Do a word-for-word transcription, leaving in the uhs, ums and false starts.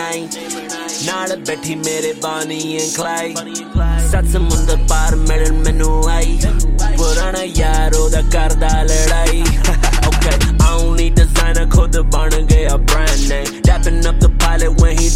ਬਣਾਈ ਨਾਲ ਬੈਠੀ ਮੇਰੇ ਬਾਨੀ ਐਂਡ ਕਲਾਈ ਸੱਤ ਸਮੁੰਦਰ ਪਾਰ ਮਿਲਣ ਮੈਨੂੰ ਆਈ ਪੁਰਾਣਾ ਯਾਰ ਉਹਦਾ ਕਰਦਾ ਲੜਾਈ Okay, I don't need designer, ਖੁਦ ਬਣ ਗਿਆ brand name Dapping up the pilot when he